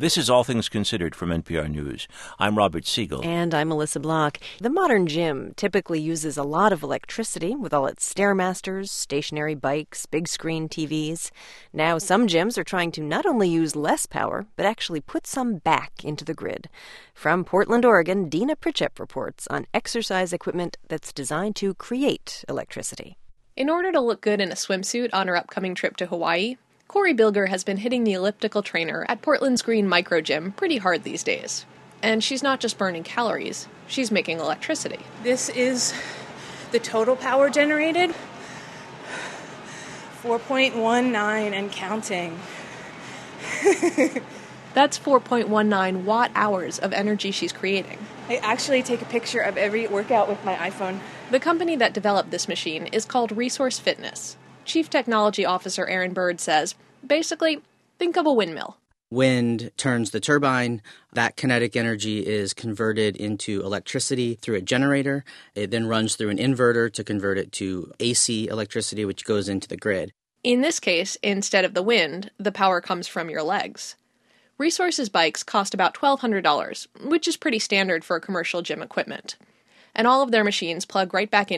This is All Things Considered from NPR News. I'm Robert Siegel. And I'm Melissa Block. The modern gym typically uses a lot of electricity with all its Stairmasters, stationary bikes, big screen TVs. Now some gyms are trying to not only use less power, but actually put some back into the grid. From Portland, Oregon, Dina Pritchett reports on exercise equipment that's designed to create electricity. In order to look good in a swimsuit on her upcoming trip to Hawaii, Corey Bilger has been hitting the elliptical trainer at Portland's Green Micro Gym pretty hard these days. And she's not just burning calories, she's making electricity. This is the total power generated, 4.19 and counting. That's 4.19 watt-hours of energy she's creating. I actually take a picture of every workout with my iPhone. The company that developed this machine is called Resource Fitness. Chief Technology Officer Aaron Bird says, basically, think of a windmill. Wind turns the turbine. That kinetic energy is converted into electricity through a generator. It then runs through an inverter to convert it to AC electricity, which goes into the grid. In this case, instead of the wind, the power comes from your legs. Resource's bikes cost about $1,200, which is pretty standard for commercial gym equipment. And all of their machines plug right back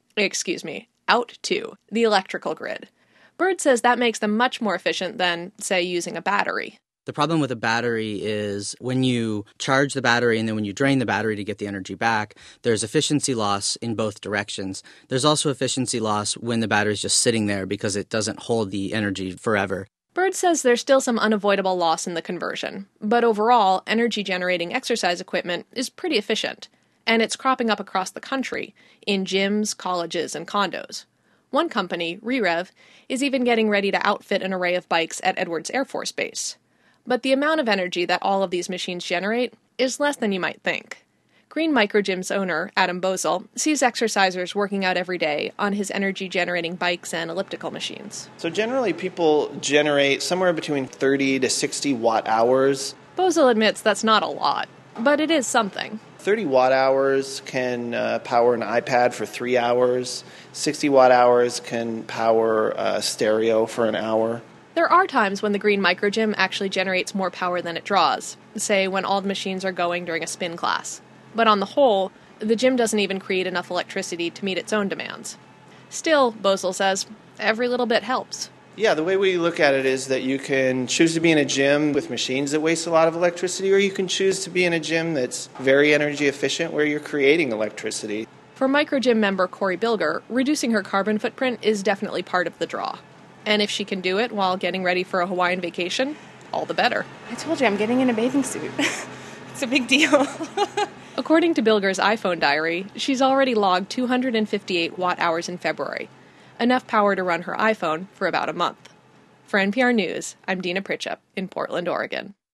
out to the electrical grid. Bird says that makes them much more efficient than, say, using a battery. The problem with a battery is when you charge the battery and then when you drain the battery to get the energy back, there's efficiency loss in both directions. There's also efficiency loss when the battery's just sitting there because it doesn't hold the energy forever. Bird says there's still some unavoidable loss in the conversion, but overall, energy-generating exercise equipment is pretty efficient. And it's cropping up across the country, in gyms, colleges, and condos. One company, ReRev, is even getting ready to outfit an array of bikes at Edwards Air Force Base. But the amount of energy that all of these machines generate is less than you might think. Green Micro Gym's owner, Adam Bosel, sees exercisers working out every day on his energy-generating bikes and elliptical machines. So generally people generate somewhere between 30 to 60 watt-hours. Bosel admits that's not a lot, but it is something. 30 watt-hours can power an iPad for 3 hours. 60 watt-hours can power a stereo for an hour. There are times when the Green Micro Gym actually generates more power than it draws, say when all the machines are going during a spin class. But on the whole, the gym doesn't even create enough electricity to meet its own demands. Still, Bosel says, every little bit helps. Yeah, the way we look at it is that you can choose to be in a gym with machines that waste a lot of electricity, or you can choose to be in a gym that's very energy efficient where you're creating electricity. For Microgym member Corey Bilger, reducing her carbon footprint is definitely part of the draw. And if she can do it while getting ready for a Hawaiian vacation, all the better. I told you, I'm getting in a bathing suit. It's a big deal. According to Bilger's iPhone diary, she's already logged 258 watt-hours in February, enough power to run her iPhone for about a month. For NPR News, I'm Dina Pritchett in Portland, Oregon.